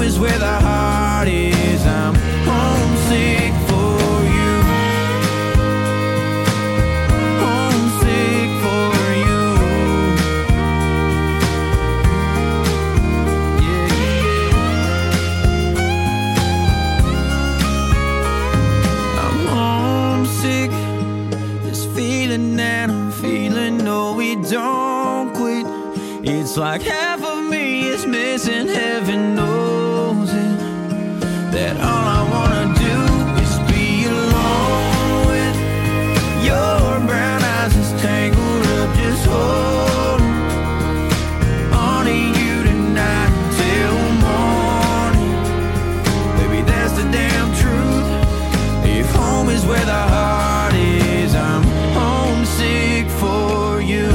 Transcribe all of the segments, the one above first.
is where the heart is. I'm homesick for you. Homesick for you. Yeah, yeah. I'm homesick. This feeling that I'm feeling, no, we don't quit. It's like half of me is missing, heaven knows it. That all I wanna do is be alone with your brown eyes just tangled up, just holding on to you tonight till morning. Baby, that's the damn truth. If home is where the heart is, I'm homesick for you.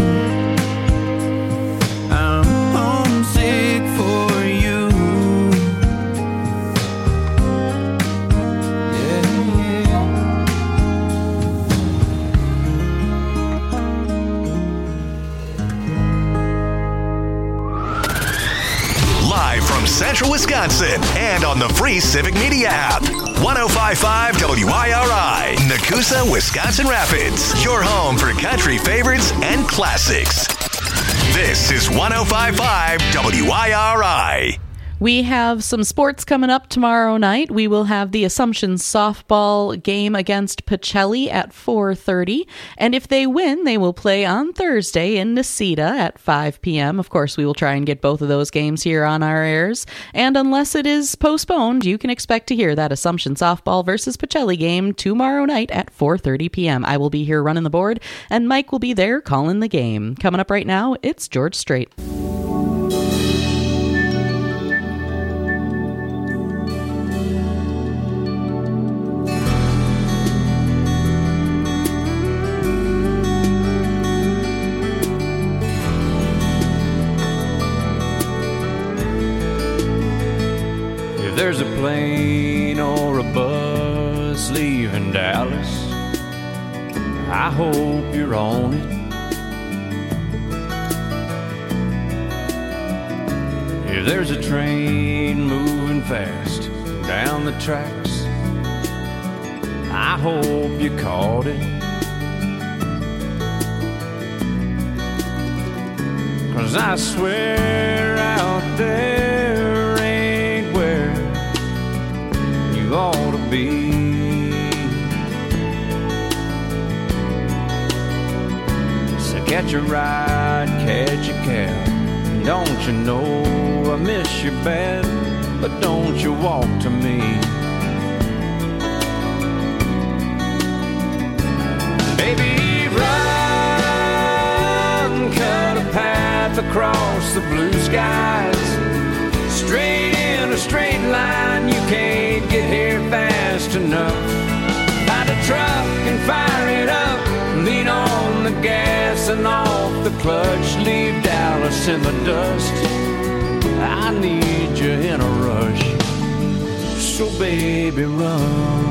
Central Wisconsin and on the free Civic Media app. 105.5 WIRI, Nakusa, Wisconsin Rapids. Your home for country favorites and classics. This is 105.5 WIRI. We have some sports coming up tomorrow night. We will have the Assumption softball game against Pacelli at 4:30. And if they win, they will play on Thursday in Necedah at 5 p.m. Of course, we will try and get both of those games here on our airs. And unless it is postponed, you can expect to hear that Assumption softball versus Pacelli game tomorrow night at 4:30 p.m. I will be here running the board, and Mike will be there calling the game. Coming up right now, it's George Strait. There's a plane or a bus leaving Dallas, I hope you're on it. If there's a train moving fast down the tracks, I hope you caught it. 'Cause I swear out there ain't where you ought to be. So catch a ride, catch a cab. Don't you know I miss you bad, but don't you walk to me. Baby, run, cut a path across the blue skies. Straight in a straight line, you can't get here fast enough. Find a truck and fire it up, lean on the gas and off the clutch, leave Dallas in the dust. I need you in a rush, so baby run.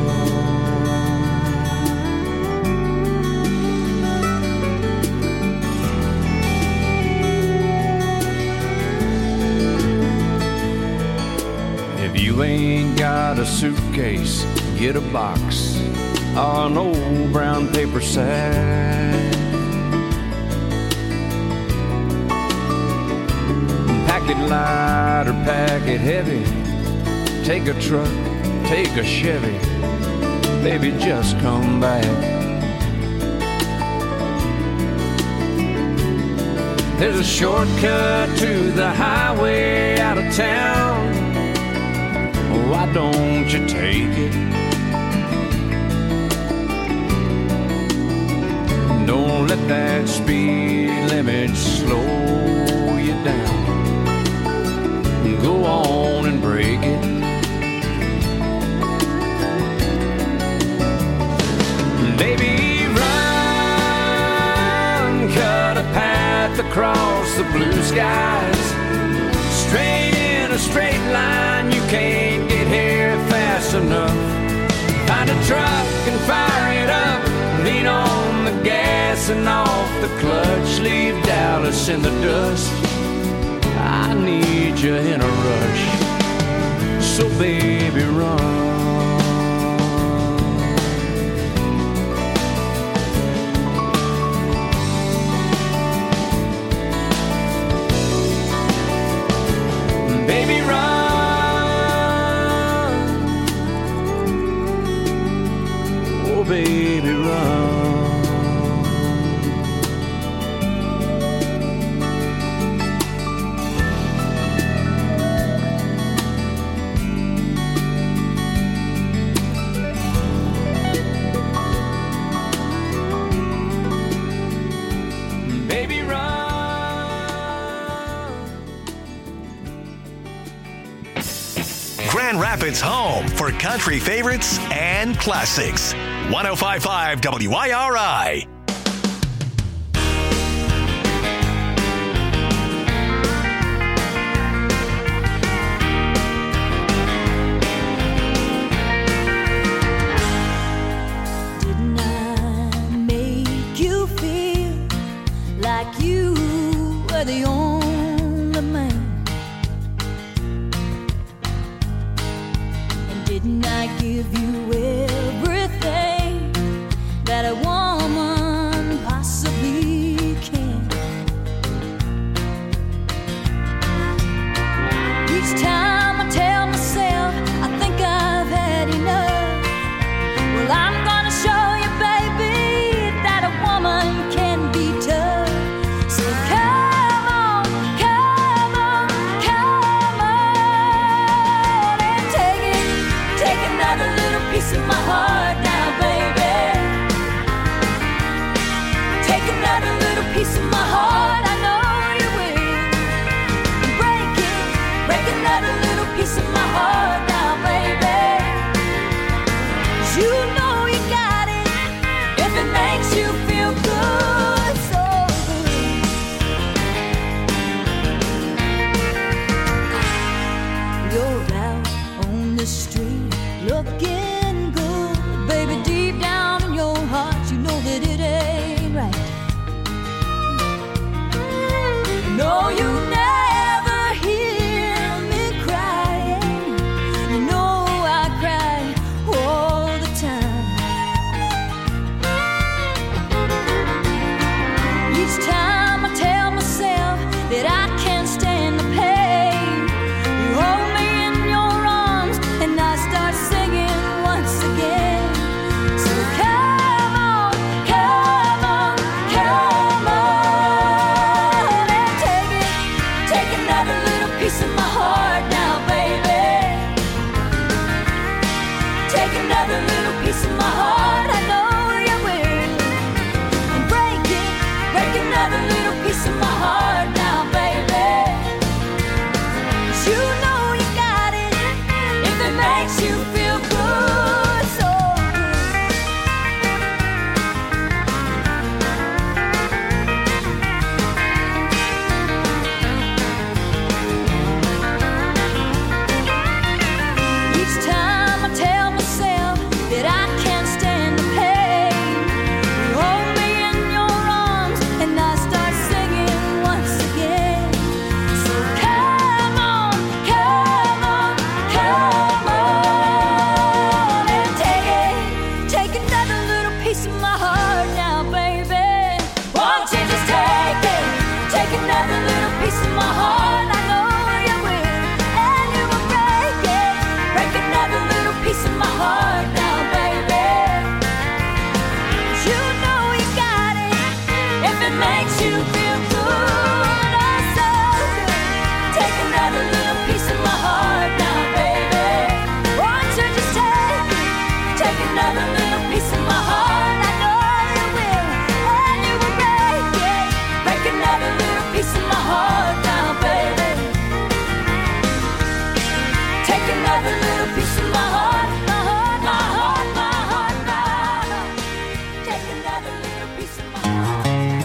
If you ain't got a suitcase, get a box or an old brown paper sack. Pack it light or pack it heavy. Take a truck, take a Chevy. Baby, just come back. There's a shortcut to the highway out of town. Why don't you take it? Don't let that speed limit slow you down. Go on and break it. Baby, run, cut a path across the blue skies. Straight in a straight line, you can't get here fast enough. Find a truck and fire it up, lean on the gas and off the clutch, leave Dallas in the dust. I need you in a rush, baby, run. Baby, run. Oh, baby, run. Baby, run. Grand Rapids' home for country favorites and classics. 105.5 WIRI. Didn't I make you feel like you were the only man? And didn't I give you everything that a woman possibly can? Each time I tell myself I think I've had enough, well, I'm gonna show you, baby, that a woman can be tough. So come on, come on, come on, and take another little piece of my heart now, baby. Take another little piece of my heart, I know you will. And break another little piece of my heart now, baby. 'Cause you know you got it if it makes you feel good, so good. You're out on the street looking good, baby. Deep down in your heart, you know that it ain't right. No, you never hear me crying. You know I cry all the time. Each time I tell myself that I can't stand the pain, you hold me in your arms and I start singing once again. So come on, come on, come on, and take another little piece of my heart now, baby. Take another little piece of my heart, I know you will. And break another little piece of my heart now, baby. 'Cause you know you got it if it makes you feel good, so good. Each time I tell myself that I can't stand the pain, you hold me in your arms and I start singing once again. So come on, come on, come on, and take another little piece of my heart now, baby. Won't you just take another little piece of my heart? I know you will, and you will break another little piece of my heart now, baby. 'Cause you know you got it if it makes you feel good, oh so good. Take another little piece of my heart now, baby. Won't you just take another little piece of my heart? I know you will, and you will break another little piece of my heart now, baby. Take another little piece of my heart, my heart, my heart, my heart, my heart. Take another little piece of my heart.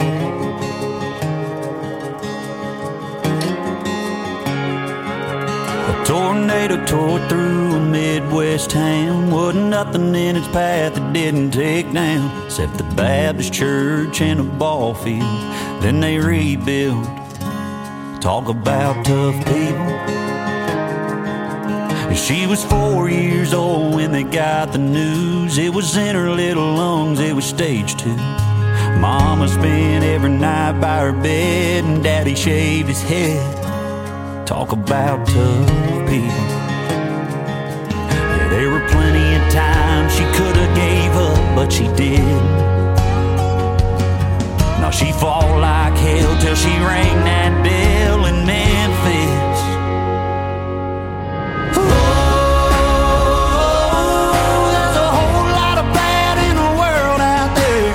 A tornado tore through a Midwest town. Wasn't nothing in its path that didn't take down, except the Baptist church and a ball field. Then they rebuilt. Talk about tough people. She She was 4 years old when they got the news. It was in her little lungs, it was stage 2. Mama spent every night by her bed, and Daddy shaved his head. Talk about tough people. Yeah, there were plenty of times she could have gave up, but she didn't. Now she fought like hell till she rang that bell in Memphis. Oh, there's a whole lot of bad in the world out there.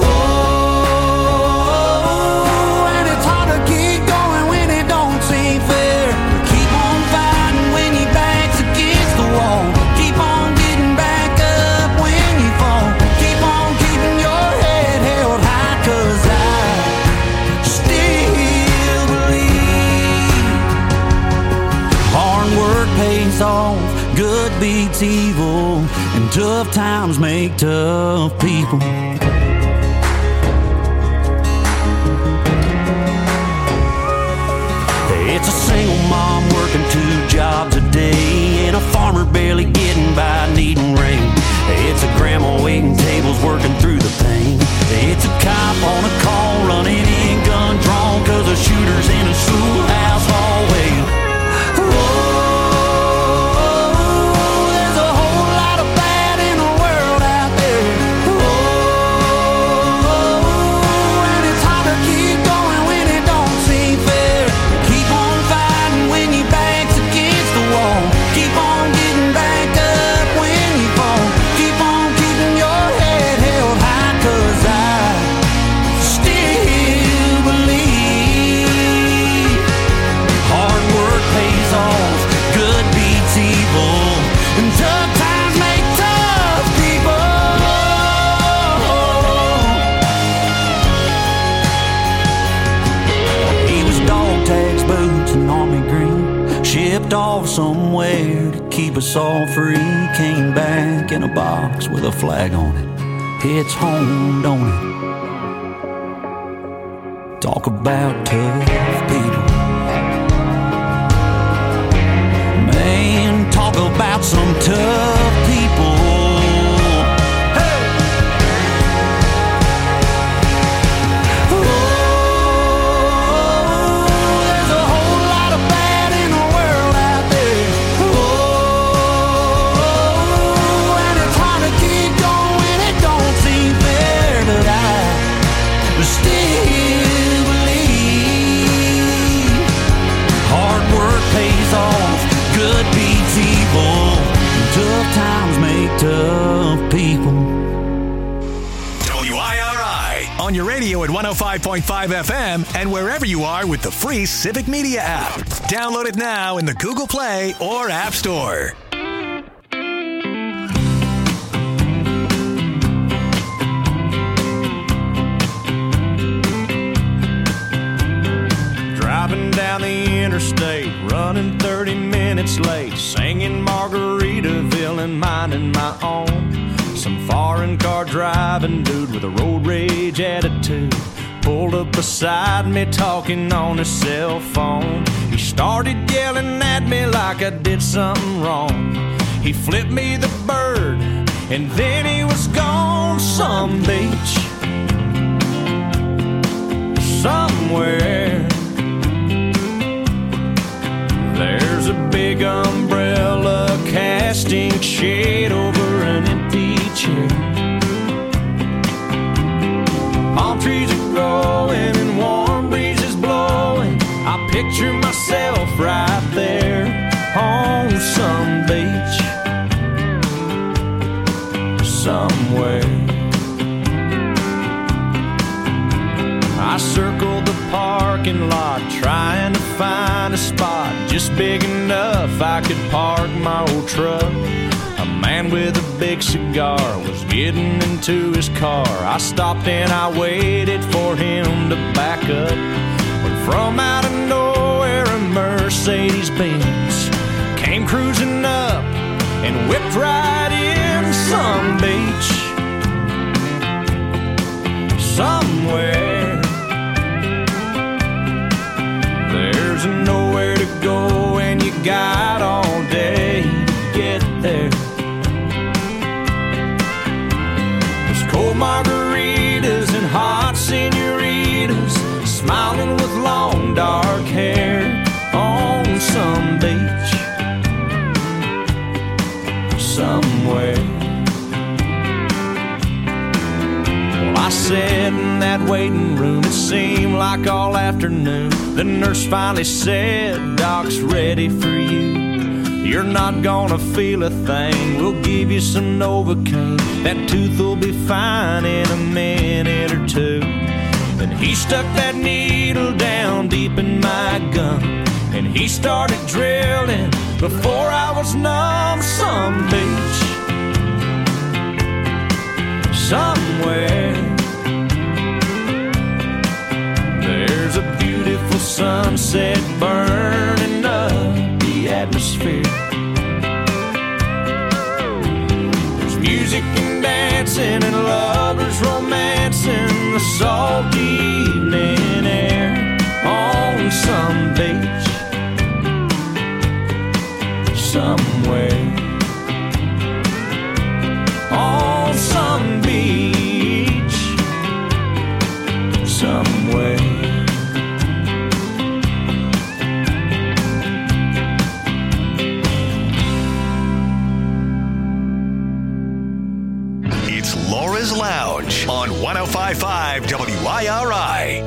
Oh, and it's hard to keep going when it don't seem fair. Keep on fighting when your back's against the wall. Keep on getting back up when you fall. Keep on keeping your head held high, 'cause pays off, good beats evil, and tough times make tough people. It's a single mom working 2 jobs a day, and a farmer barely getting by needing rain. It's a grandma waiting tables working through the pain. It's a cop on a call running in gun drawn, 'cause a shooter's in a schoolhouse hallway. Off somewhere to keep us all free. Came back in a box with a flag on it. It's home, don't it? Talk about tough people. Man, talk about some tough people. Tough times make tough people. WIRI on your radio at 105.5 FM and wherever you are with the free Civic Media app. Download it now in the Google Play or App Store. Driving down the interstate, running 30 minutes late, singing Margaritaville and minding my own. Some foreign car driving dude with a road rage attitude pulled up beside me talking on his cell phone. He started yelling at me like I did something wrong. He flipped me the bird and then he was gone. Some beach somewhere, there's a big umbrella casting shade over an empty chair. Palm trees are growing and warm breezes blowing. I picture myself right there on some beach somewhere. I circled the parking lot trying to find a spot just big enough I could park my old truck. A man with a big cigar was getting into his car. I stopped and I waited for him to back up. When from out of nowhere a Mercedes-Benz came cruising up and whipped right in. Some beach somewhere, there's nowhere to go and you got all day. dark hair on some beach somewhere. Well, I sat in that waiting room, it seemed like all afternoon. The nurse finally said, "Doc's ready for you. You're not gonna feel a thing. We'll give you some Novocaine. That tooth will be fine in a minute or two." Then he stuck that needle down deep in my gum, and he started drilling before I was numb. Some beach somewhere, there's a beautiful sunset burning up the atmosphere. There's music and dancing and lovers romancing the salty evening air on some beach somewhere. On some beach somewhere. It's Laura's Lounge on 105.5 WIRI.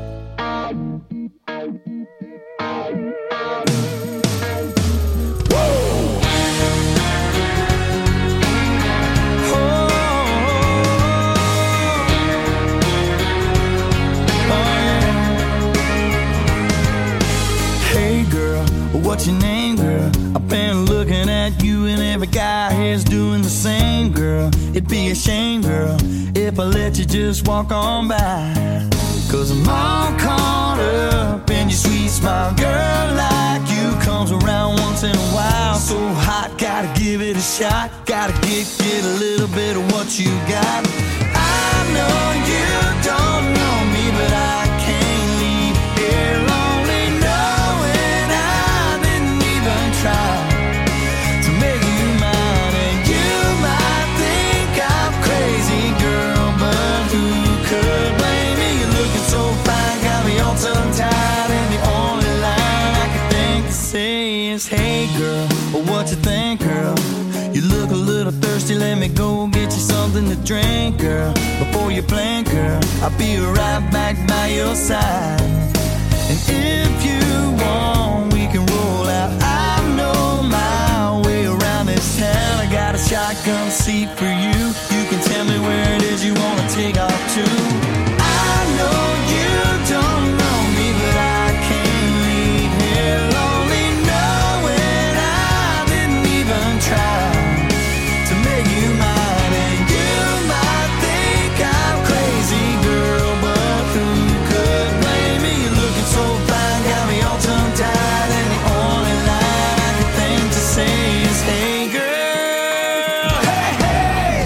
What's your name, girl? I've been looking at you and every guy here's doing the same, girl. It'd be a shame, girl, if I let you just walk on by. 'Cause I'm all caught up in your sweet smile. Girl like you comes around once in a while. So hot, gotta give it a shot. Gotta get a little bit of what you got. I know you don't know me, but I can't leave here lonely knowing I didn't even try to make you mine. And you might think I'm crazy, girl, but who could blame me? You're looking so fine, got me all tongue-tied, and the only line I can think to say is, hey girl, what you think, girl? You look a little thirsty, let me go get you something to drink, girl. Before you blink, girl, I'll be right back by your side. And if you want, we can roll out. I know my way around this town. I got a shotgun seat for you. You can tell me where it is you want to take off to. I know you don't know me, but I can't leave here lonely knowing I didn't even try to make you mine. And you might think I'm crazy, girl, but who could blame me? You're looking so fine, got me all tongue-tied, and the only line I can think to say is, hey girl, hey, hey.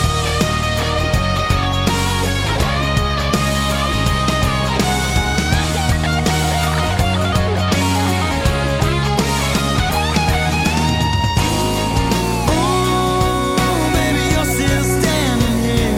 Ooh, baby, you're still standing here.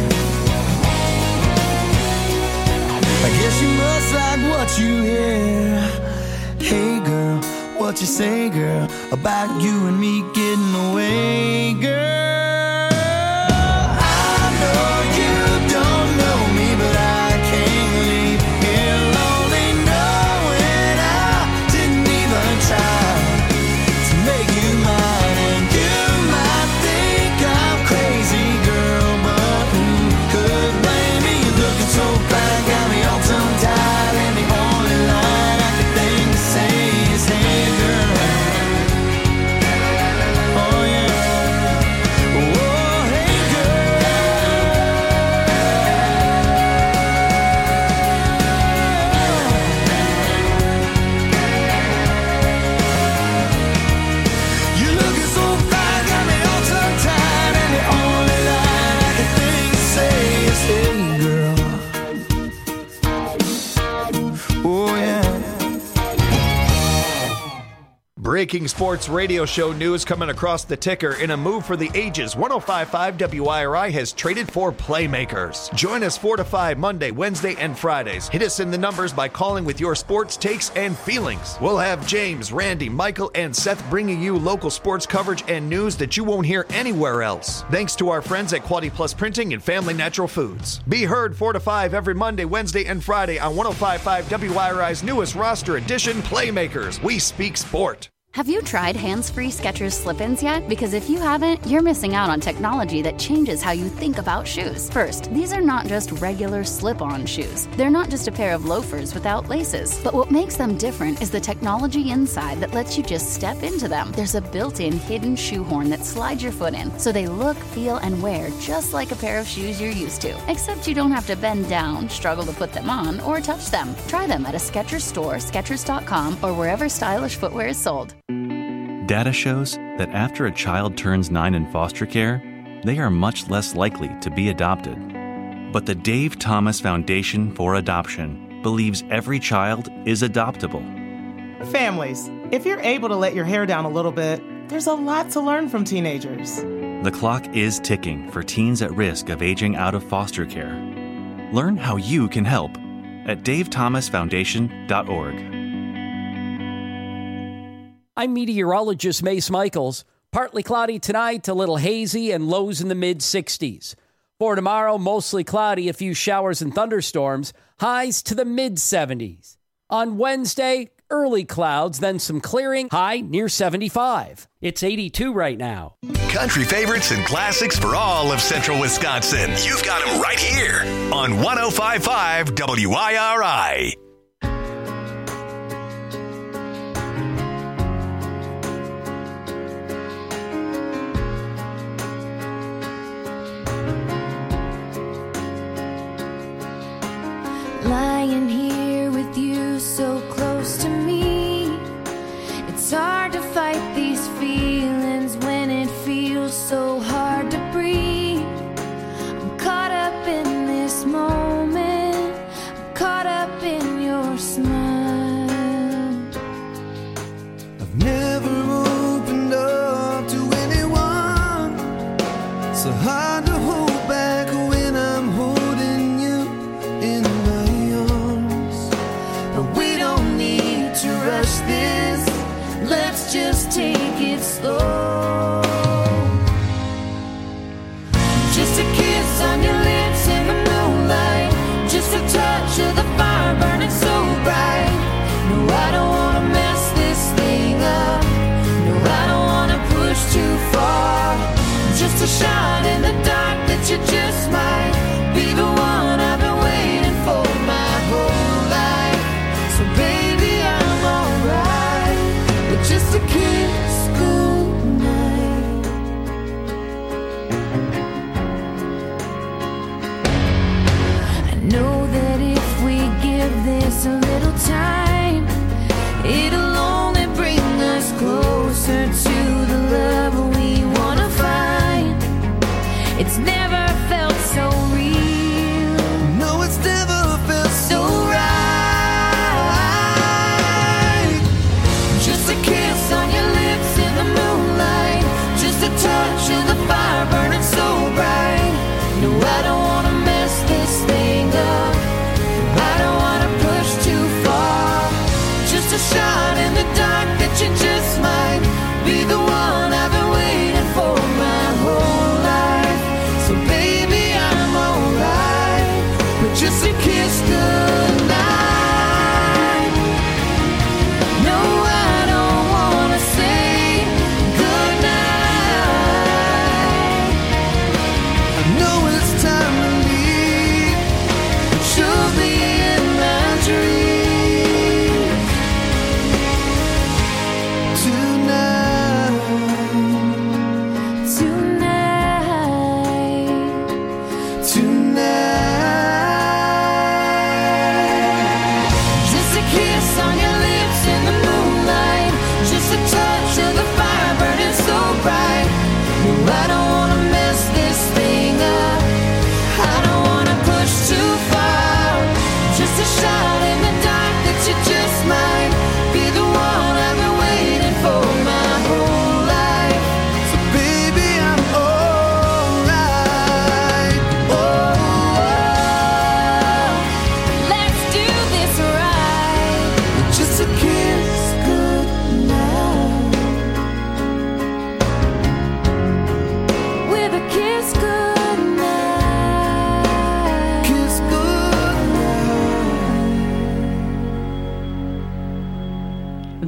I guess you must like what you hear. Hey girl, what you say, girl, about you and me getting away, girl? I know you don't know me, but I can't leave here lonely knowing I didn't even try to make you mine. And you might think I'm crazy, girl, but who could blame me? You're looking so fine, got me all tongue-tied, and the only line I can think to say is, hey girl, oh yeah, Breaking sports radio show news coming across the ticker. In a move for the ages, 105.5 WIRI has traded for playmakers. Join us 4 to 5 Monday, Wednesday, and Fridays. Hit us in the numbers by calling with your sports takes and feelings. We'll have James, Randy, Michael, and Seth bringing you local sports coverage and news that you won't hear anywhere else. Thanks to our friends at Quality Plus Printing and Family Natural Foods. Be heard 4 to 5 every Monday, Wednesday, and Friday on 105.5 WIRI's newest roster edition, Playmakers. We speak sport. Have you tried hands-free Skechers slip-ins yet? Because if you haven't, you're missing out on technology that changes how you think about shoes. First, these are not just regular slip-on shoes. They're not just a pair of loafers without laces. But what makes them different is the technology inside that lets you just step into them. There's a built-in hidden shoehorn that slides your foot in, so they look, feel, and wear just like a pair of shoes you're used to. Except you don't have to bend down, struggle to put them on, or touch them. Try them at a Skechers store, Skechers.com, or wherever stylish footwear is sold. Data shows that after a child turns 9 in foster care, they are much less likely to be adopted. But the Dave Thomas Foundation for Adoption believes every child is adoptable. Families, if you're able to let your hair down a little bit, there's a lot to learn from teenagers. The clock is ticking for teens at risk of aging out of foster care. Learn how you can help at davethomasfoundation.org. I'm meteorologist Mace Michaels. Partly cloudy tonight, a little hazy, and lows in the mid-60s. For tomorrow, mostly cloudy, a few showers and thunderstorms, highs to the mid-70s. On Wednesday, early clouds, then some clearing, high near 75. It's 82 right now. Country favorites and classics for all of Central Wisconsin. You've got them right here on 105.5 WIRI. Lying here with you so close to me, it's hard to fight these feelings when it feels so hard to breathe. I'm caught up in this moment, I'm caught up in your smile. I've never opened up to anyone, so hard to hold back when I'm holding you in my arms. But we don't need to rush this, let's just take it slow. Just a kiss on your lips in the moonlight, just a touch of the fire burning so bright. No, I don't wanna mess this thing up, no, I don't wanna push too far. Just a shot in the dark that you just might be the one I've been waiting for my whole life. So baby, I'm alright with just a kiss goodnight.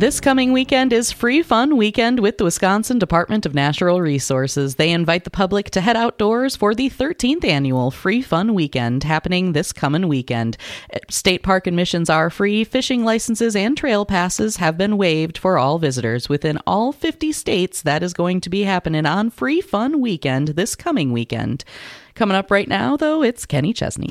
This coming weekend is Free Fun Weekend with the Wisconsin Department of Natural Resources. They invite the public to head outdoors for the 13th annual Free Fun Weekend happening this coming weekend. State park admissions are free. Fishing licenses and trail passes have been waived for all visitors within all 50 states. That is going to be happening on Free Fun Weekend this coming weekend. Coming up right now, though, it's Kenny Chesney.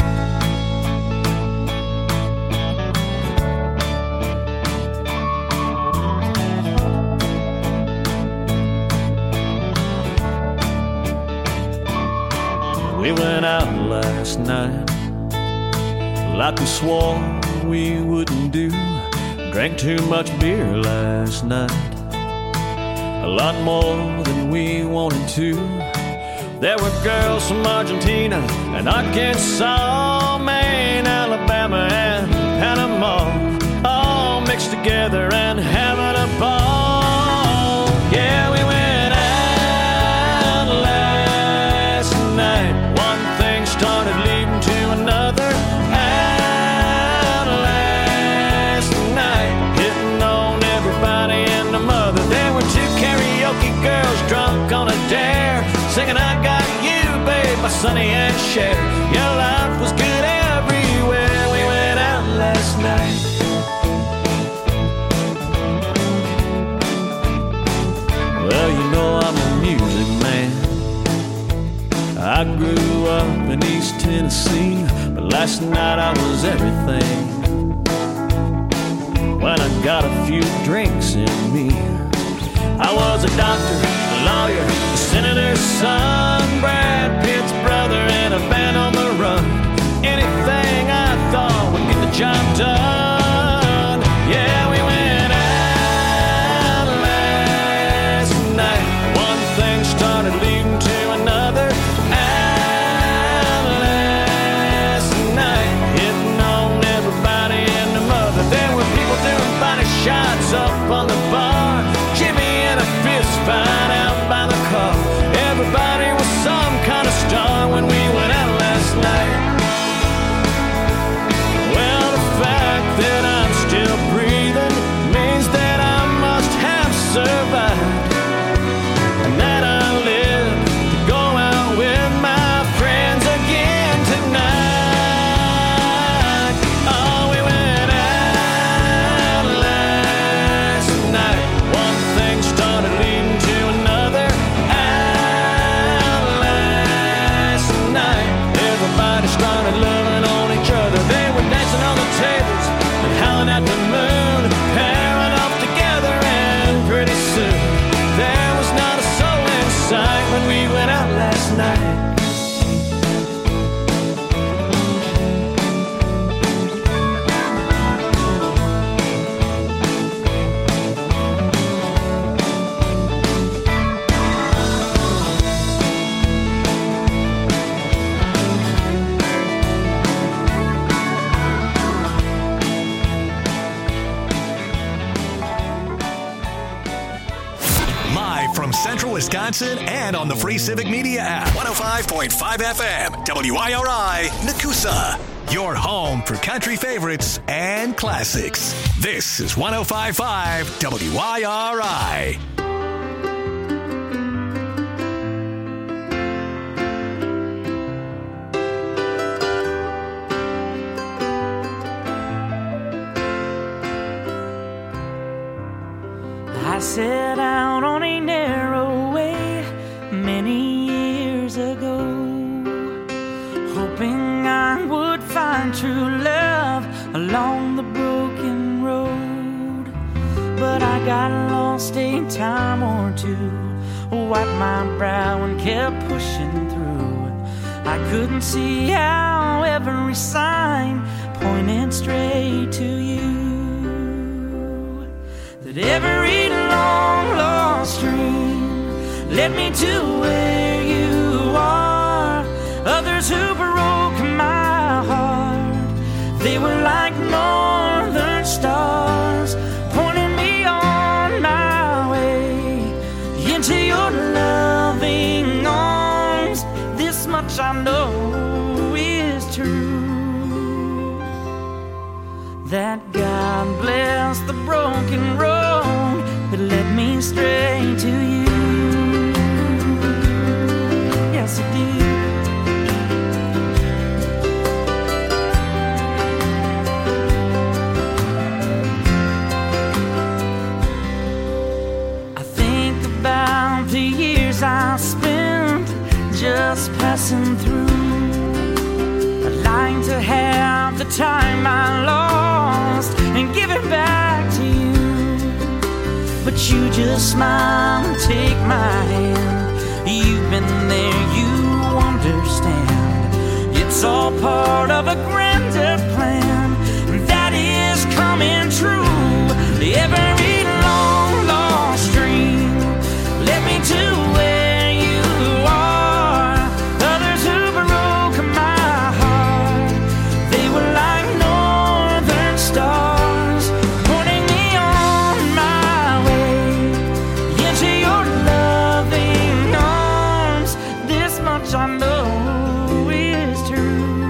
We went out last night like we swore we wouldn't do. Drank too much beer last night, a lot more than we wanted to. There were girls from Argentina and Arkansas, Maine, Alabama, and Panama, all mixed together and having a ball. Yeah, we went out last night. One thing started leading to another. Out last night, hitting on everybody and the mother. There were two karaoke girls drunk on a dare, singing I Got You, babe, by Sonny and Cher. Your life was good everywhere. We went out last night. Well, you know I'm a music man. I grew up in East Tennessee, but last night I was everything. When I got a few drinks in me, I was a doctor, a lawyer, a senator's son, Brad Pitt's brother, and a band on the run. Anything I thought would get the job done. Yeah, we went out last night. One thing started leading to another. Out last night, hitting on everybody and the mother. There were people doing body shots up on the bar. Jimmy and a fist fight out by the car. Everybody was some kind of star when we went out last night. Well, the fact that I'm still breathing means that I must have survived, and that I live to go out with my friends again tonight. Oh, we went out last night. One thing started leading to another. Out last night, everybody started loving on each other. They were dancing on the tables and howling at the moon, pairing off together, and pretty soon there was not a soul in sight when we went out last night. Live from Central Wisconsin and on the Free Civic Media app. 105.5 FM, WIRI, Nakusa. Your home for country favorites and classics. This is 105.5 WIRI. I set out on a narrow way many years ago, hoping I would find true love along the broken road. But I got lost a time or two, wiped my brow and kept pushing through. I couldn't see how every sign pointed straight to you. That every long lost dream led me to where you are. Others who broke my heart, they were like northern stars, pointing me on my way into your loving arms. This much I know is true. that God bless the broken road that led me straight to you. Yes, it did. I think about the years I spent just passing through. I'd like to have the time I lost and give it back to you. But you just smile and take my hand. You've been there, you understand. It's all part of a grander plan that is coming true. Every long lost dream led me to where you are. Others who broke my heart, they were like northern stars, pointing me on my way into your loving arms. This much I know is true,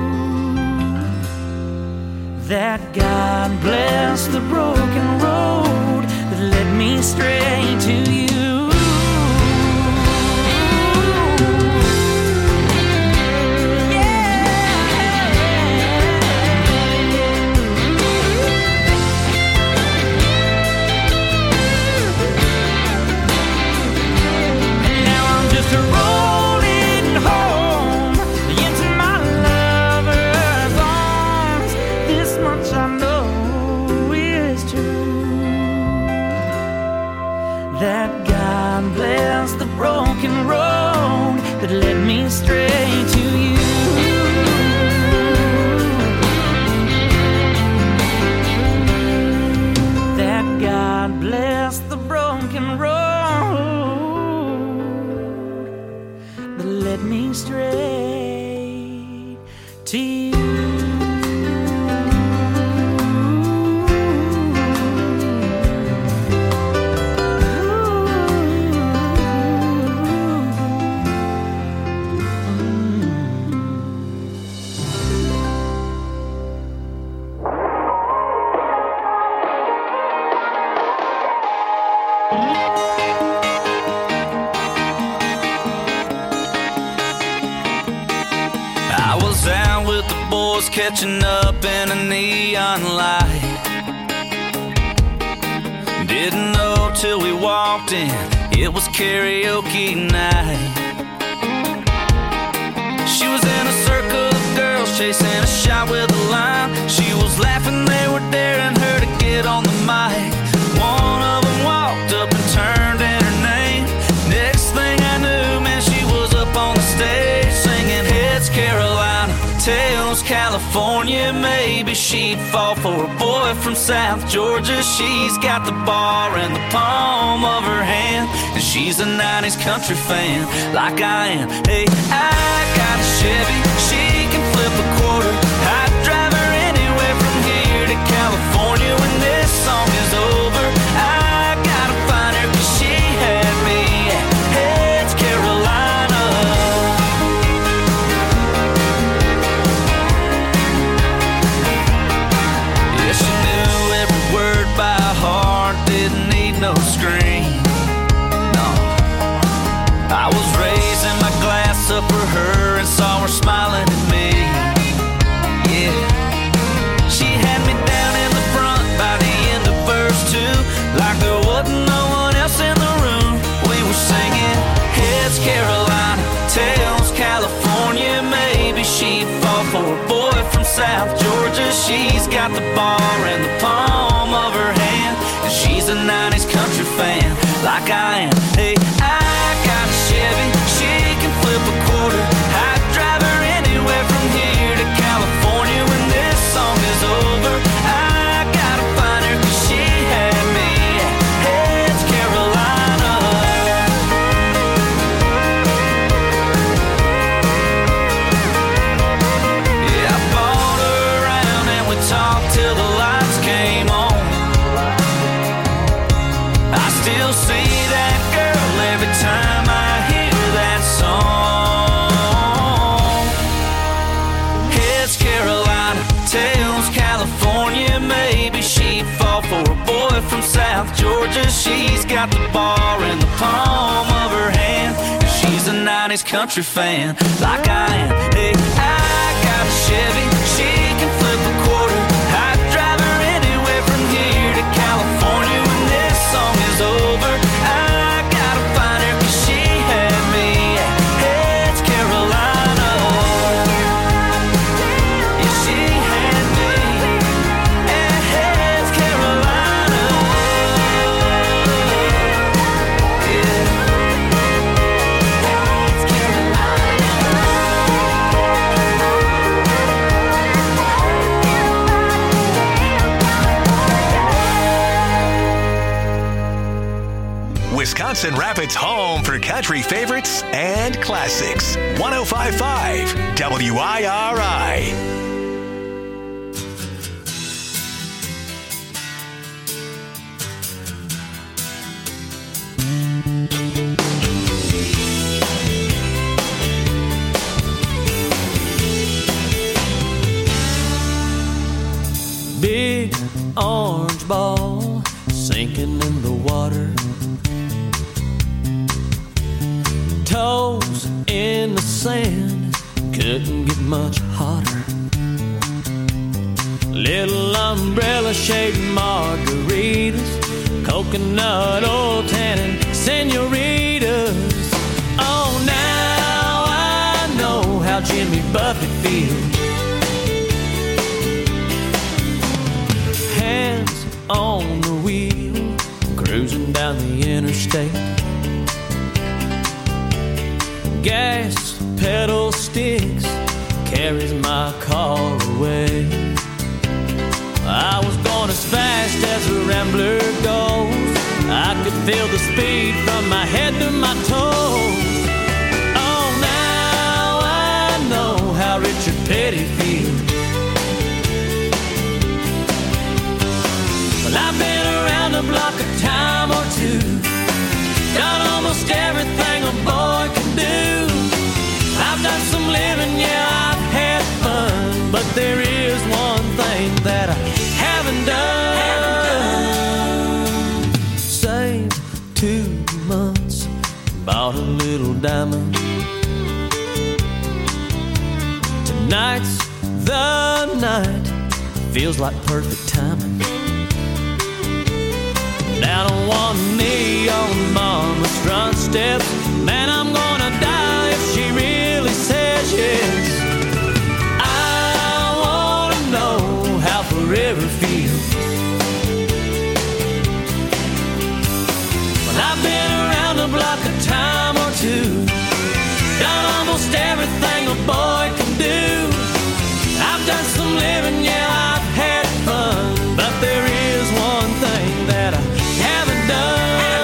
that God bless the broken road that led me straight to you. That God bless the broken road that led me straight to you. That God bless the broken road that led me straight to you. Catching up in a neon light. Didn't know till we walked in, it was karaoke night. She was in a circle of girls chasing a shot with a line. She was laughing, they were daring her to get on the mic. One of them walked up and turned in her name. Next thing I knew, man, she was up on the stage singing Heads Carolina, Tails California. Maybe she'd fall for a boy from South Georgia. She's got the bar in the palm of her hand, and she's a 90s country fan like I am. Hey, I got a Chevy, she can flip a quarter. I'd drive her anywhere from here to California. When this song is over, I gotta find her, 'cause she had me at Heads Carolina. By heart, didn't need no screen. No, I was raising my glass up for her and saw her smiling at me. Yeah, she had me down in the front by the end of verse 2, like there wasn't no one else in the room. We were singing Heads Carolina, Tails California. Maybe she'd fall for a boy from South Georgia. She's got the bar in the palm of her hand, and she's a 90s country fan like I am. Hey, I got a Chevy, she can flip a quarter. I'd drive her anywhere from here to California. When this song is over, I gotta find her, 'cause she had me at Heads Carolina. Yeah, I bought her around and we talked till the lights came on. I still see that girl Georgia, she's got the bar in the palm of her hand. She's a 90s country fan, like I am. Hey, I got a Chevy, she can flip a quarter. I'd drive her anywhere from here to California. When this song is over, I gotta find her, 'cause she had me at Carolina. Yeah, she had me at Carolina. Wisconsin Rapids' home for country favorites and classics. 105.5 WIRI. Big orange ball sinking in the water. Toes in the sand, couldn't get much hotter. Little umbrella-shaped margaritas, coconut oil tannin, senoritas. Oh, now I know how Jimmy Buffett feels. Hands on the wheel, cruising down the interstate. Gas pedal sticks, carries my car away. I was going as fast as a rambler goes. I could feel the speed from my head to my toes. Oh, now I know how Richard Petty feels. Well, I've been around the block a time or two, done almost everything a boy can do. I've done some living, yeah, I've had fun, but there is one thing that I haven't done. Saved 2 months, bought a little diamond. Tonight's the night, feels like perfect timing. Down on one knee on mama's front steps, man, I'm gonna die if she really says yes. I wanna know how forever feels. Well, I've been around the block a time or two, done almost everything a boy can do. I've done some living, yeah, I've had fun, but there is one thing that I haven't done.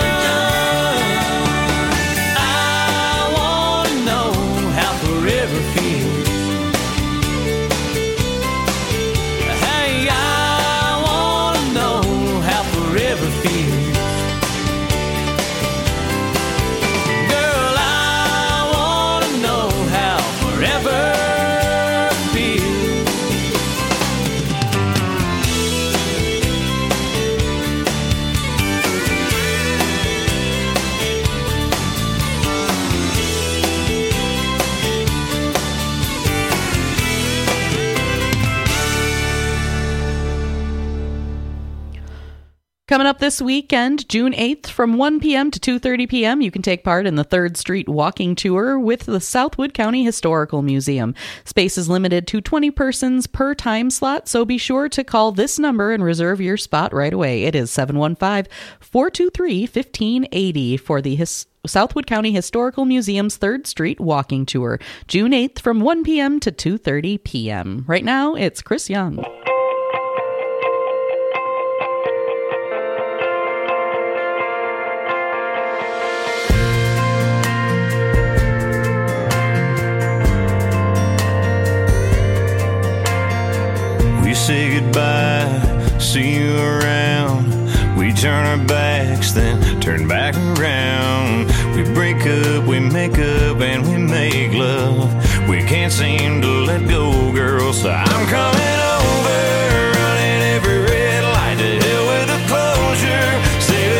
I wanna know how forever feels. Hey, I wanna know how forever feels. Girl, I wanna know how forever feels. Coming up this weekend, June 8th from 1 p.m. to 2:30 p.m., you can take part in the 3rd Street Walking Tour with the Southwood County Historical Museum. Space is limited to 20 persons per time slot, so be sure to call this number and reserve your spot right away. It is 715-423-1580 for the Southwood County Historical Museum's 3rd Street Walking Tour, June 8th from 1 p.m. to 2:30 p.m. Right now, it's Chris Young. Say goodbye, see you around. We turn our backs, then turn back around. We break up, we make up, and we make love. We can't seem to let go, girl, so I'm coming over, running every red light. To hell with the closure. Say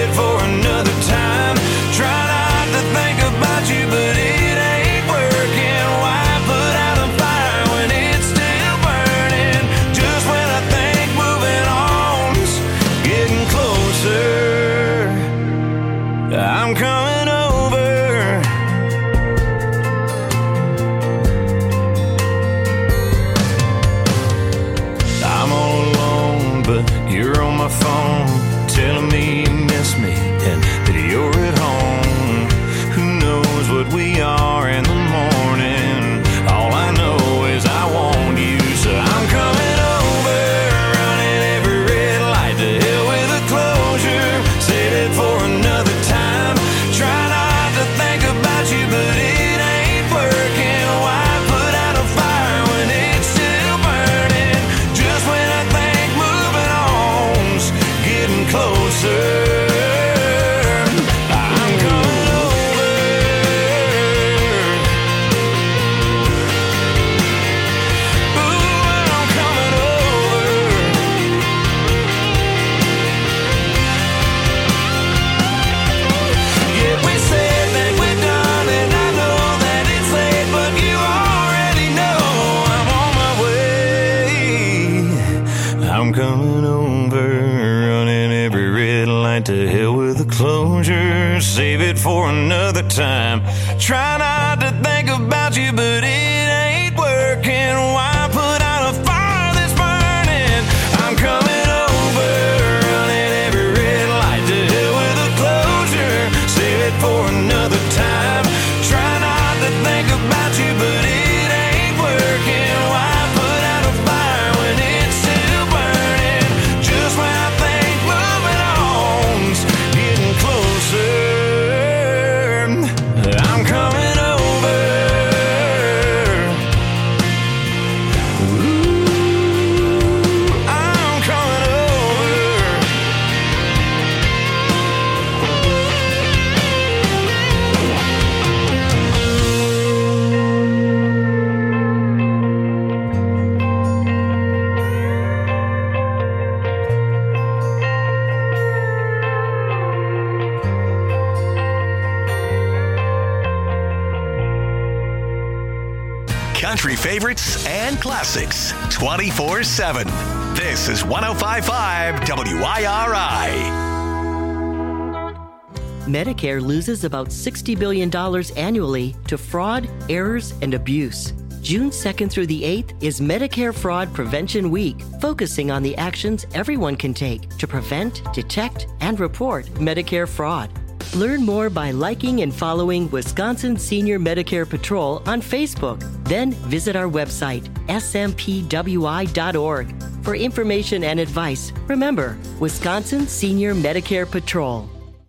my phone, telling me you miss me and that you're at home. Who knows what we are in the morning? All I know is I want you, so I'm coming over, running every red light. To hell with a closure, save it for another time. Try not to think about you, but it ain't working. Why put out a fire when it's still burning? Just when I think moving on's getting closer. To hell with the closure, save it for another time. Try not to think about you, but it ain't working. Why put out a fire that's burning? I'm coming over, running every red light. To hell with the closure, save it for another time. Try not to think about you, but it ain't working. Why put out a fire when it's still burning? Just when I think moving on's getting closer, I'm coming over. Ooh, I'm coming over. Country favorites and classics 24/7. This is 105.5 WIRI. Medicare loses about $60 billion annually to fraud, errors, and abuse. June 2nd through the 8th is Medicare Fraud Prevention Week, focusing on the actions everyone can take to prevent, detect, and report Medicare fraud. Learn more by liking and following Wisconsin Senior Medicare Patrol on Facebook. Then visit our website, smpwi.org, for information and advice. Remember, Wisconsin Senior Medicare Patrol.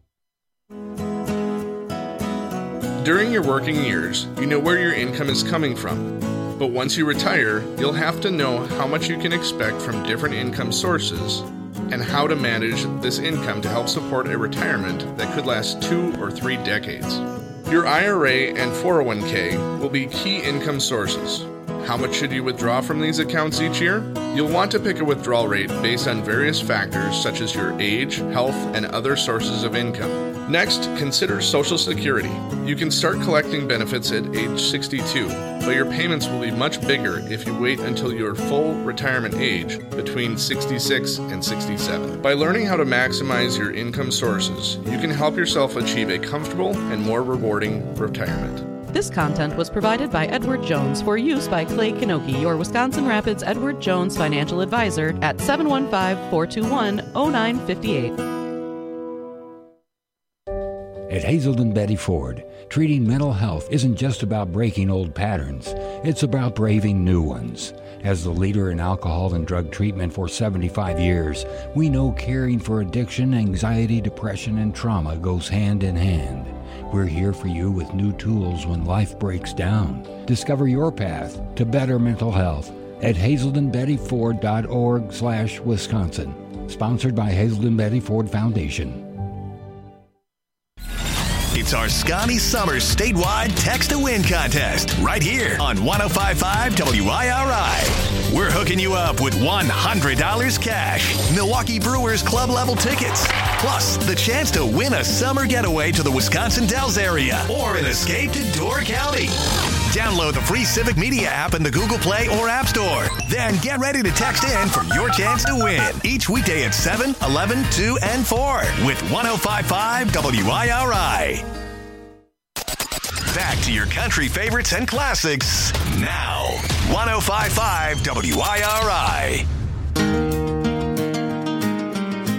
During your working years, you know where your income is coming from. But once you retire, you'll have to know how much you can expect from different income sources and how to manage this income to help support a retirement that could last 2 or 3 decades. Your IRA and 401k will be key income sources. How much should you withdraw from these accounts each year? You'll want to pick a withdrawal rate based on various factors such as your age, health, and other sources of income. Next, consider Social Security. You can start collecting benefits at age 62, but your payments will be much bigger if you wait until your full retirement age between 66 and 67. By learning how to maximize your income sources, you can help yourself achieve a comfortable and more rewarding retirement. This content was provided by Edward Jones for use by Clay Kanoki, your Wisconsin Rapids Edward Jones financial advisor at 715-421-0958. At Hazelden Betty Ford, treating mental health isn't just about breaking old patterns. It's about braving new ones. As the leader in alcohol and drug treatment for 75 years, we know caring for addiction, anxiety, depression, and trauma goes hand in hand. We're here for you with new tools when life breaks down. Discover your path to better mental health at hazeldenbettyford.org/Wisconsin. Sponsored by Hazelden Betty Ford Foundation. It's our Scotty Summers statewide Text to Win contest right here on 105.5 WIRI. We're hooking you up with $100 cash, Milwaukee Brewers club level tickets, plus the chance to win a summer getaway to the Wisconsin Dells area or an escape to Door County. Download the free Civic Media app in the Google Play or App Store. Then get ready to text in for your chance to win each weekday at 7, 11, 2, and 4 with 105.5 WIRI. Back to your country favorites and classics now. 105.5 WIRI.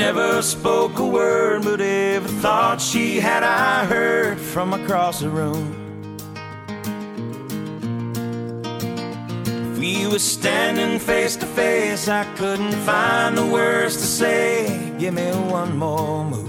never spoke a word, but every thought she had I heard from across the room. If we were standing face to face, I couldn't find the words to say. Give me one more move.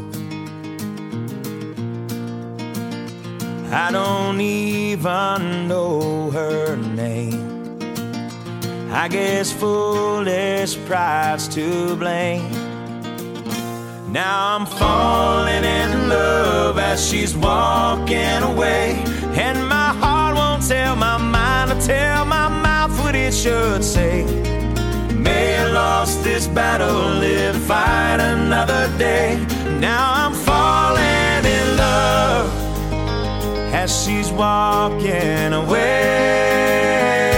I don't even know her name. I guess foolish pride's to blame. Now I'm falling in love as she's walking away, and my heart won't tell my mind to tell my mouth what it should say. May have lost this battle, live to fight another day. Now I'm falling in love as she's walking away.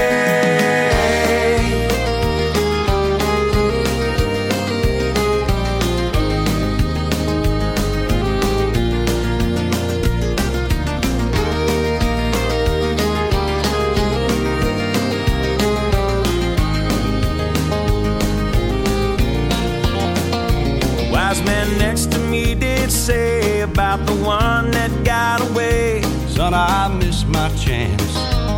Wise man next to me did say about the one that got away, son, I missed my chance.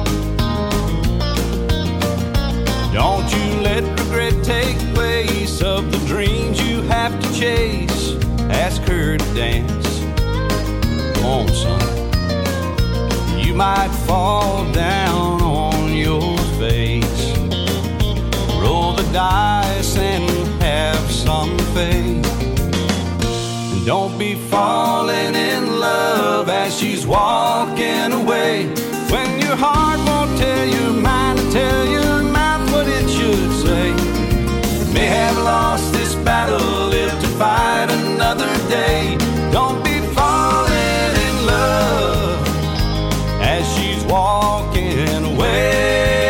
Don't you let regret take place of the dreams you have to chase. Ask her to dance. Come on, son. You might fall down on your face. Roll the dice and have some faith. Don't be falling in love as she's walking away, when your heart won't tell your mind to tell your mouth what it should say. May have lost this battle, live to fight another day. Don't be falling in love as she's walking away.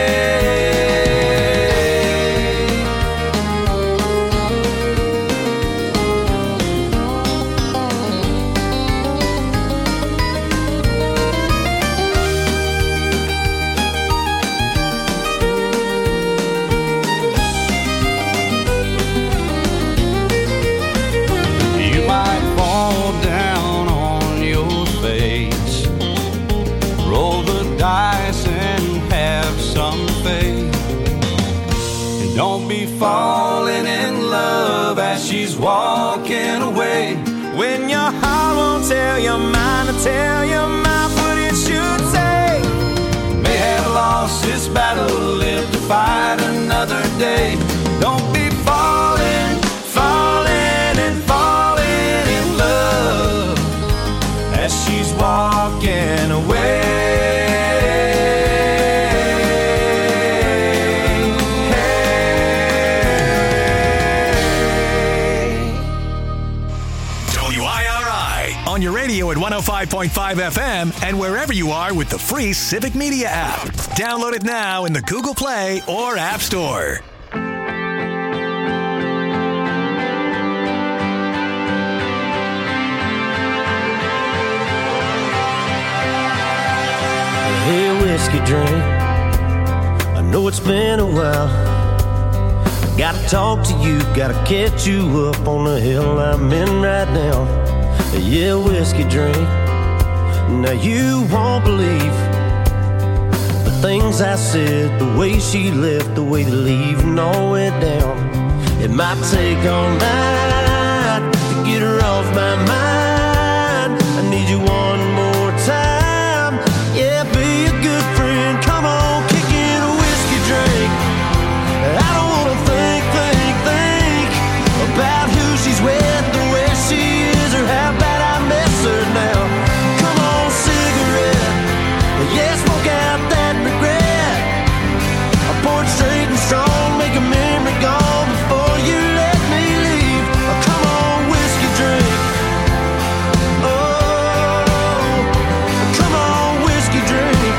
Don't be falling in love as she's walking away, when your heart won't tell your mind to tell your mouth what it should say. May have lost this battle, live to fight another day. Don't be falling, falling and falling in love as she's walking away. On your radio at 105.5 FM and wherever you are with the free Civic Media app. Download it now in the Google Play or App Store. Hey, whiskey drink, I know it's been a while. Gotta talk to you, gotta catch you up on the hill I'm in right now. Yeah, whiskey drink. Now you won't believe the things I said, the way she left, the way the leaving all went down. It might take all night to get her off my mind. I need you one more time. Yeah, be a good friend. Come on, kick in a whiskey drink. I don't wanna think about who she's with, or where she is, or how bad I miss her now. Come on, cigarette, yeah, smoke out that regret. I pour it straight and strong, make a memory gone before you let me leave. Come on, whiskey drink. Oh, come on, whiskey drink.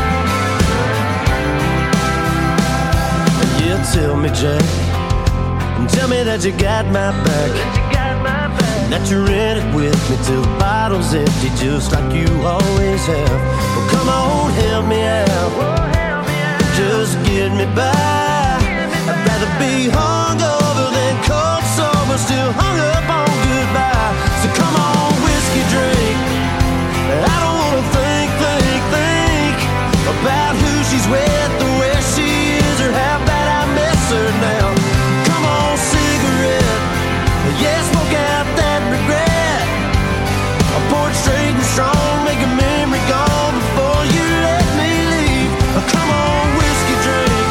Yeah, tell me, Jack, tell me that you got my back, that you're in it with me till the bottle's empty, just like you always have. Well, come on, help me out, just get me by. I'd rather be hungover than cold sober you're still hung up on goodbye. So come on, whiskey drink. I don't wanna think about who she's with, or where she is, or how bad I miss her now. Come on, cigarette. Yeah, smoke out that regret. I pour it straight and strong, make a memory gone before you let me leave. Come on, whiskey drink.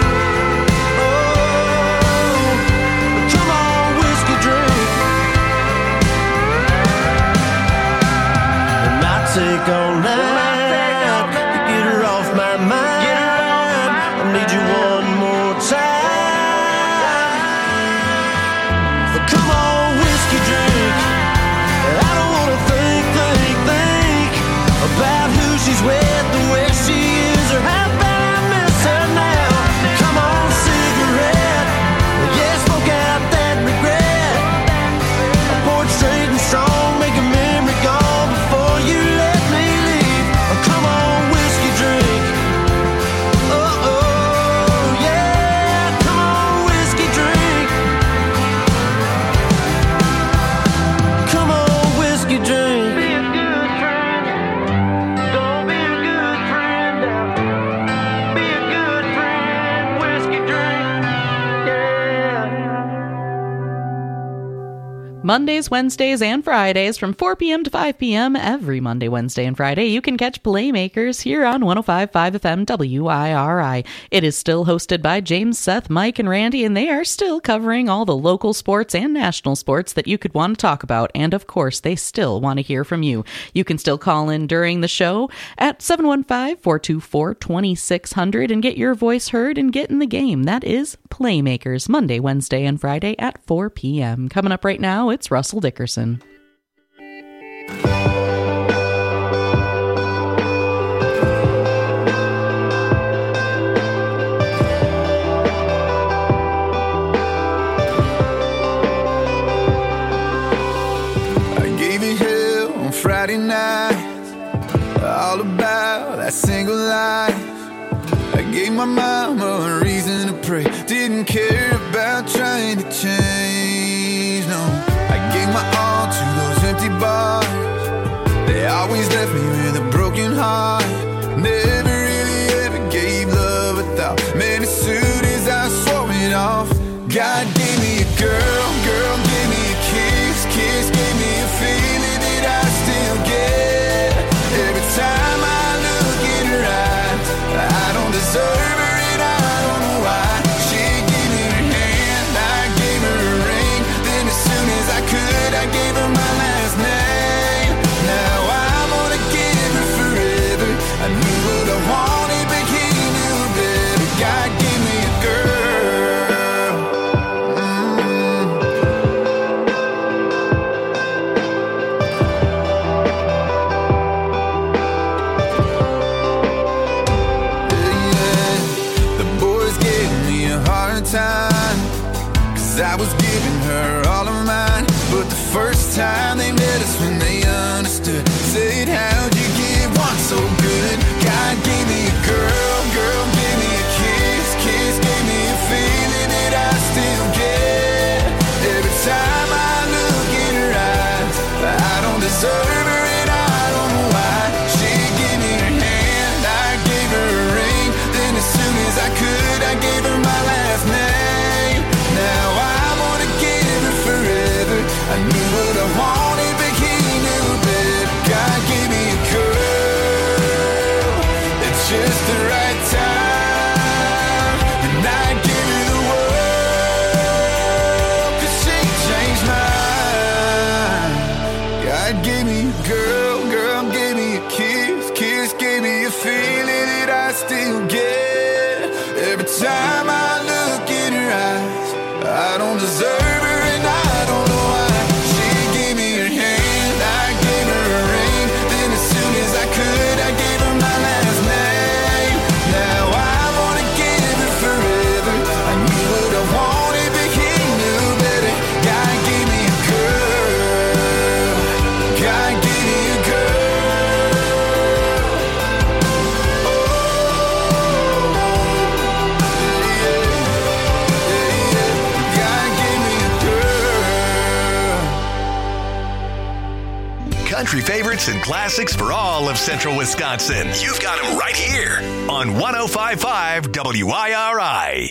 Oh, come on, whiskey drink. And I take all night to get her off my mind. I need you one more time. So come on, whiskey drink. I don't wanna think about who she's with, or where she is, or how bad I miss her now. Come on, cigarette. Yeah, smoke out that regret. I pour it straight and strong, make a memory gone before you let me leave. Come on, whiskey drink. Oh, yeah. Come on, whiskey drink. Come on, whiskey drink. Be a good friend. Don't be a good friend now. Be a good friend. Whiskey drink. Yeah. Mondays, Wednesdays, and Fridays from 4 p.m. to 5 p.m. every Monday, Wednesday, and Friday, you can catch Playmakers here on 105.5 FM WIRI. It is still hosted by James, Seth, Mike, and Randy, and they are still covering all the local sports and national sports that you could want to talk about. And of course, they still want to hear from you. You can still call in during the show at 715-424-2600 and get your voice heard and get in the game. That is Playmakers, Monday, Wednesday, and Friday at 4 p.m. Coming up right now, it's Russell Dickerson. I gave you hell on Friday night, all about that single life. I gave my mama a reason to pray, didn't care about trying to change, no. I gave my all to those empty bars, they always left me with a broken heart. Never really ever gave love a thought, man, as soon as I swore it off. God gave me a girl, girl gave me a kiss, kiss gave me a feeling that I still get. Every time I look in her eyes, I don't deserve her and I don't know why. She gave me her hand, I gave her a ring, then as soon as I could, I gave her my last name. Now I'm gonna give her forever. I knew what I wanted, but he knew better. God gave me a girl. Time, 'cause I was giving her all of mine, but the first time they met us when they understood, said how'd you get one so good? God gave me a girl, girl gave me a kiss, kiss gave me a feeling that I still get. Every time I look in her eyes, I don't deserve her and I don't know why. She gave me her hand, I gave her a ring, then as soon as I could, I gave her my last name. Now I'm gonna give her forever. I knew what I wanted, but he knew better. God gave me a girl at just the right time, and I give her the world, 'cause she changed mine. God gave me a girl, girl gave me a kiss, kiss gave me a feeling that I still get. Every time I look in her eyes, I don't deserve her and I don't know why. She gave me her hand, I gave her a ring, then as soon as I could, I gave her my last name. Now I wanna give her forever. I knew what I wanted, but he knew better. God gave me a girl, God gave me a girl. Oh, yeah. country favorites and classics for all of central Wisconsin. You've got them right here on 105.5 WIRI.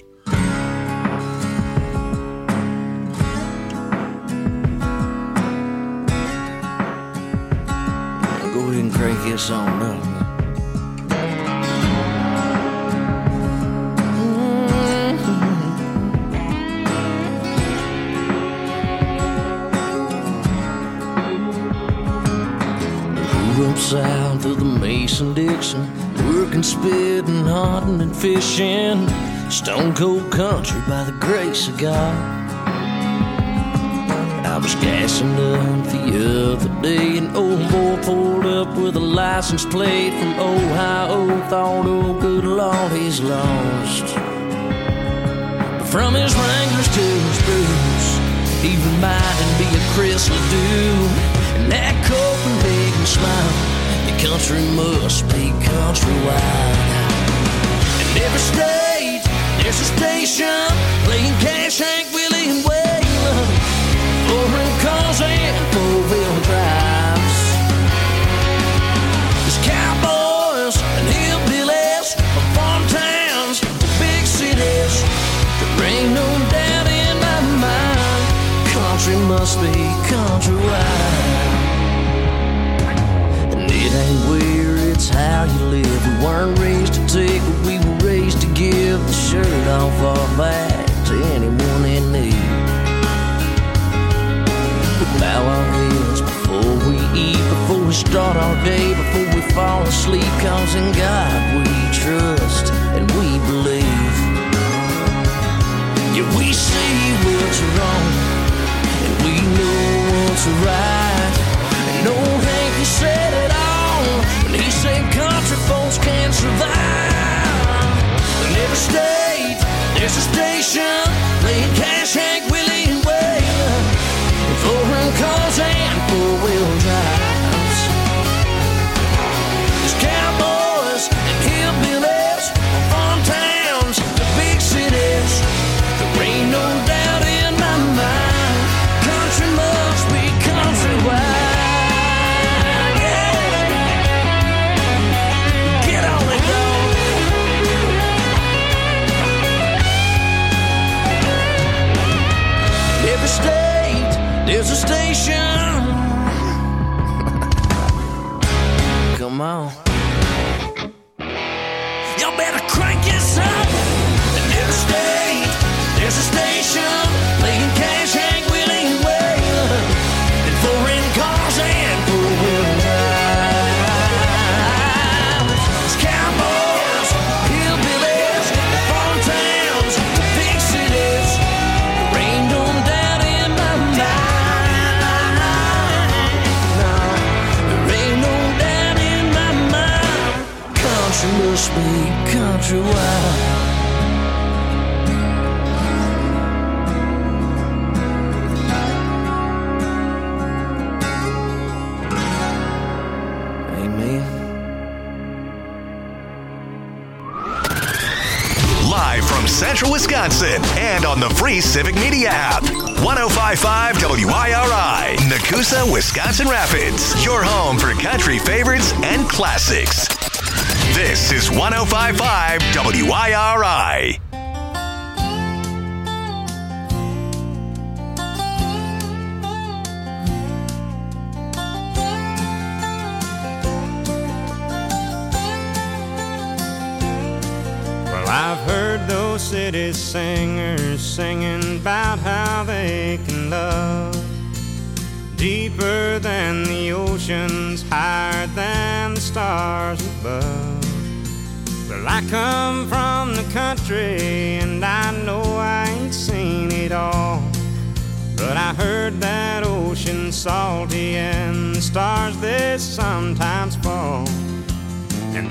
Go ahead and crank this on up. Up south of the Mason-Dixon, working, spitting, hunting, and fishing. Stone cold country by the grace of God. I was gassing up the other day, an old boy pulled up with a license plate from Ohio. Thought, oh good Lord, he's lost. But from his Wranglers to his boots, he reminded me of Chris Ledoux. And that Copenhagen smile, your country must be countrywide. In every state, there's a station playing Cash, Hank, Willie, and Waylon. Foreign cars and four-wheel drives. There's cowboys and hillbillies, farm towns, big cities. There ain't no doubt in my mind, country must be countrywide. It ain't where, it's how you live. We weren't raised to take, but we were raised to give the shirt off our back to anyone in need. We bow our heads before we eat, before we start our day, before we fall asleep. 'Cause in God we trust and we believe. Yeah, we see what's wrong and we know what's right. And old Hanky said it all when he said country folks can't survive. In every state, there's a station playing Cash, Hank, Willie, and Waylon. Foreign cars and four-wheel drives. There's cowboys and hillbillies, farm towns, the big cities. There ain't no doubt in my mind, country must be countrywide. Every state, there's a station. Come on. Y'all better crank this up. In every state, there's a station playing Cash, Hank, Willie, and Waylon. And foreign cars and four-wheel drives. There's cowboys, hillbillies, farm towns, big cities. There ain't no doubt in my mind. No, there ain't no doubt in my mind. Country must be countrywide. Live from Central Wisconsin and on the free Civic Media app. 105.5 WIRI, Nakusa, Wisconsin Rapids. Your home for country favorites and classics. This is 105.5 WIRI. I've heard those city singers singing about how they can love deeper than the oceans, higher than the stars above. Well, I come from the country and I know I ain't seen it all, but I heard that ocean's salty and the stars they sometimes fall.